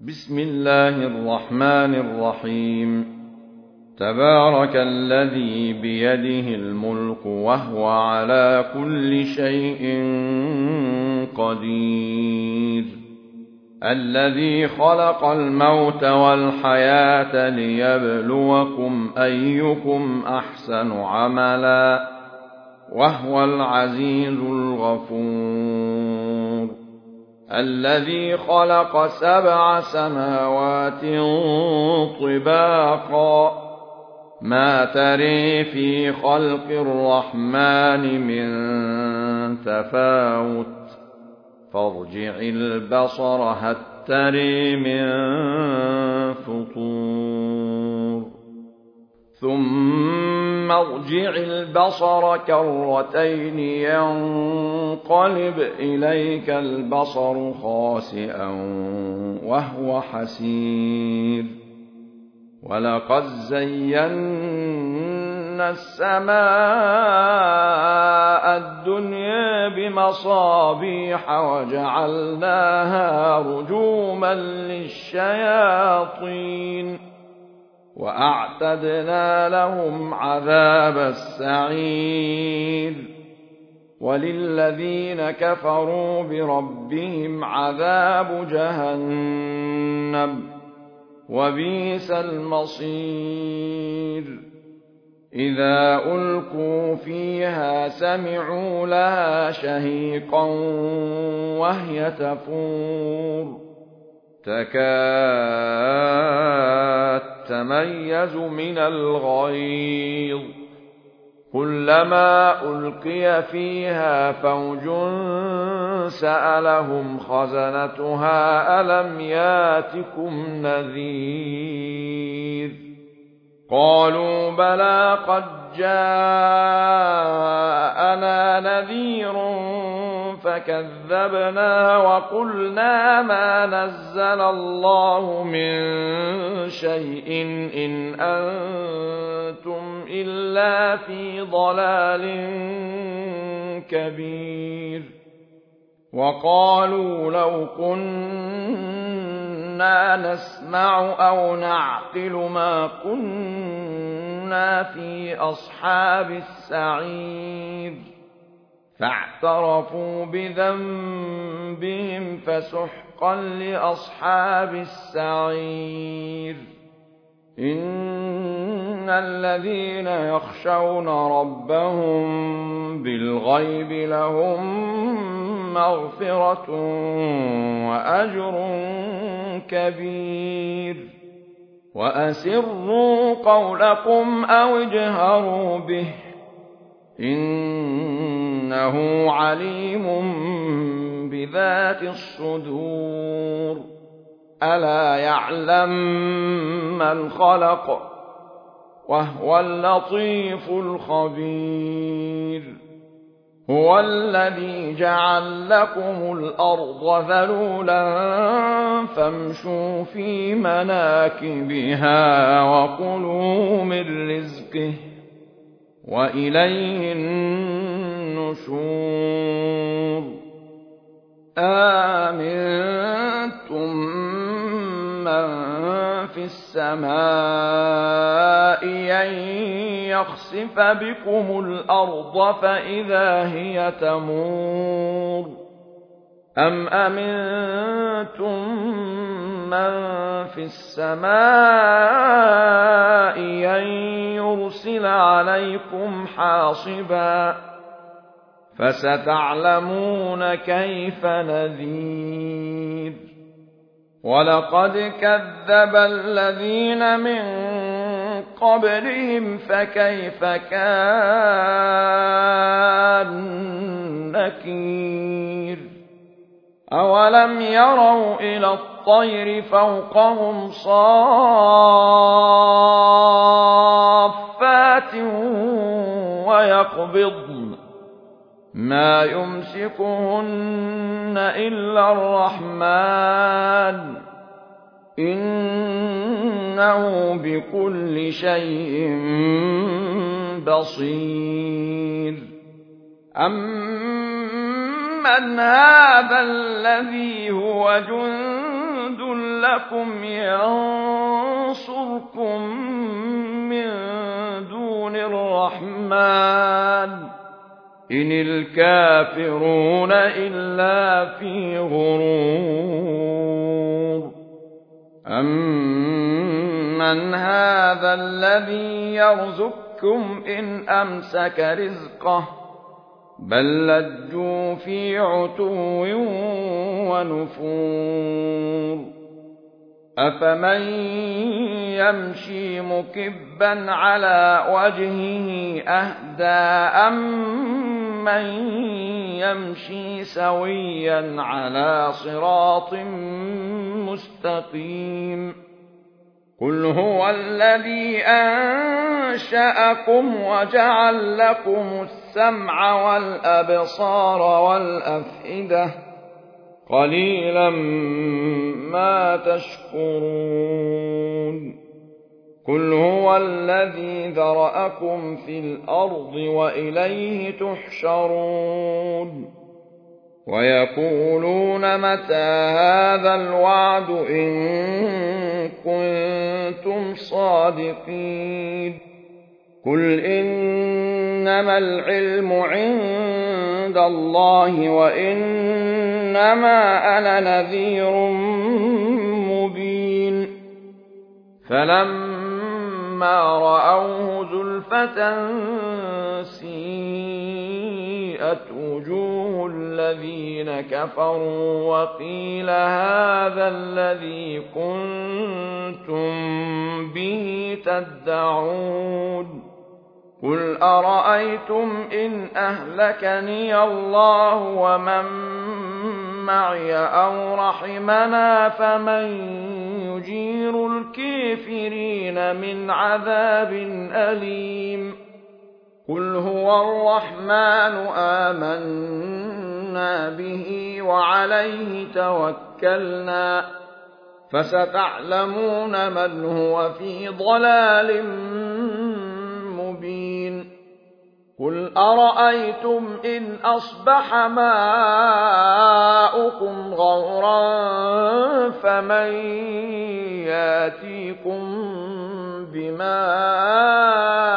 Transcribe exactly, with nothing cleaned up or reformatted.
بسم الله الرحمن الرحيم. تبارك الذي بيده الملك وهو على كل شيء قدير. الذي خلق الموت والحياة ليبلوكم أيكم أحسن عملا وهو العزيز الغفور. الذي خلق سبع سماوات طباقا ما تري في خلق الرحمن من تفاوت فارجع البصر هل تري من فطور ثم ارجع البصر كرتين ينقلب إليك البصر خاسئا وهو حسير. ولقد زينا السماء الدنيا بمصابيح وجعلناها رجوما للشياطين وأعتدنا لهم عذاب السعير. وللذين كفروا بربهم عذاب جهنم وبئس المصير. إذا ألقوا فيها سمعوا لها شهيقا وهي تفور تكاد تميز من الغيظ كلما ألقي فيها فوج سألهم خزنتها ألم ياتكم نذير قالوا بلى قد جاءنا نذير فكذبنا وقلنا ما نزل الله من شيء إن أنتم إلا في ضلال كبير. وقالوا لو كنا نسمع أو نعقل ما كنا في أصحاب السعير فاعترفوا بذنبهم فسحقا لأصحاب السعير. إن الذين يخشون ربهم بالغيب لهم مغفرة وأجر كبير. وأسروا قولكم أو اجهروا به إنه عليم بذات الصدور. ألا يعلم من خلق وهو اللطيف الخبير. هو الذي جعل لكم الأرض ذلولا فامشوا في مناكبها وكلوا من رزقه وإليه النشور. آمنتم من في السماء أن يخسف بكم الأرض فإذا هي تمور أم أمنتم من في السماء أن يرسل عليكم حاصبا فستعلمون كيف نذير. ولقد كذب الذين من قبلهم فكيف كان نكير. أولم يروا إلى الطير فوقهم صافات ويقبضن ما يمسكهن إلا الرحمن إنه بكل شيء بصير. أمن هذا الذي هو جند لكم ينصركم من دون الرحمن إن الكافرون إلا في غرور أمن هذا الذي يرزقكم إن أمسك رزقه بل لجوا في عتو ونفور أفمن يمشي مكبا على وجهه أهدى أمن يمشي سويا على صراط مستقيم قل هو الذي أنشأكم وجعل لكم السمع والأبصار والأفئدة قليلا ما تشكرون قل هو الذي ذرأكم في الأرض وإليه تحشرون ويقولون متى هذا الوعد إن كنتم صادقين قل إنما العلم عند الله وإنما أنا نذير مبين فلما رأوه زلفة سيئت وجوه الذين كفروا وقيل هذا الذي كنتم به تدعون قل أرأيتم إن أهلكني الله ومن معي أو رحمنا فمن يجير الكافرين من عذاب أليم قل هو الرحمن آمنا به وعليه توكلنا فستعلمون من هو في ضلال مبين قل أرأيتم إن أصبح ماؤكم غورا فمن ياتيكم بماء